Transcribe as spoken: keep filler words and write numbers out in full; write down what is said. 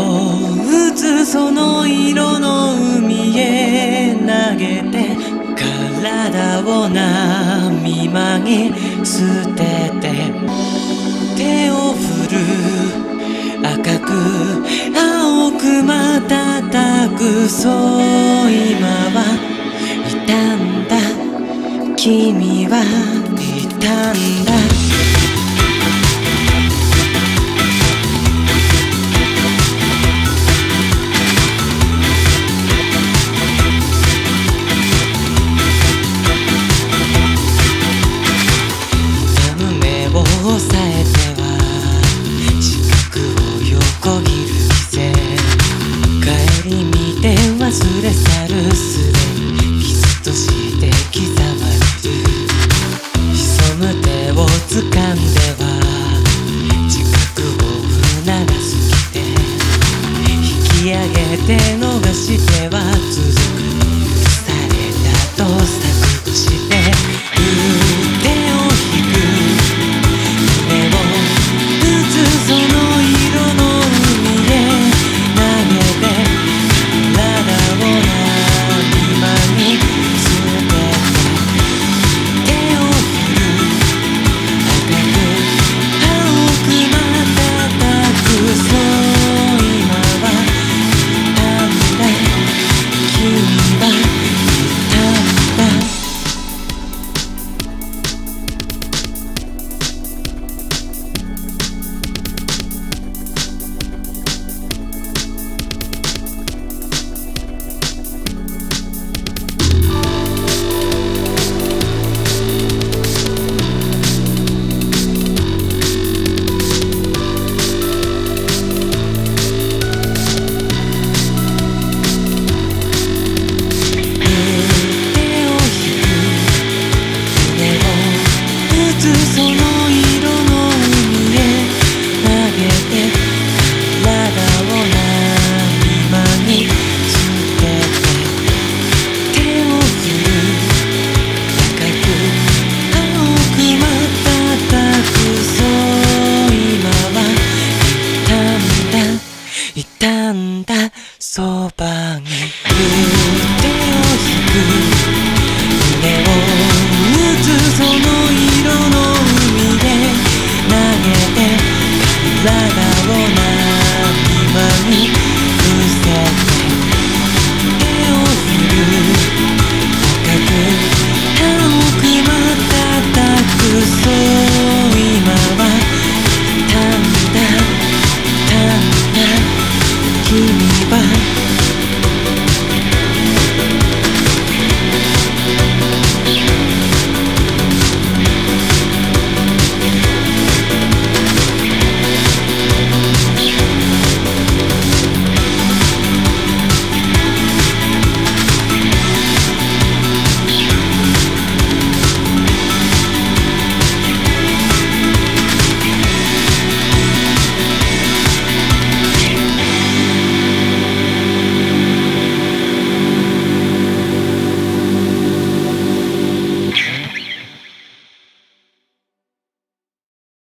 打つその色の海へ投げて体を波間に捨てて手を振る赤く青く瞬くそう今はいたんだ君はいたんだ抑えては視覚を横切る癖帰り見て忘れ去るすでに傷として刻まれる潜む手を掴んでは自覚を促すきて引き上げて逃しては続く許されたと錯誤して手を引くその色の海へ投げて体を波間に捨てて手を振る赤く青く瞬くそう今はいたんだ君はいたんだその色の海へ投げて体を波間に捨てて手を振る赤く青く瞬くそう今はいたんだいたんだそばに手を引く胸を打つその色の投げて体を波間に伏せて手を振る赤く青く瞬くそう今はいたんだいたんだ君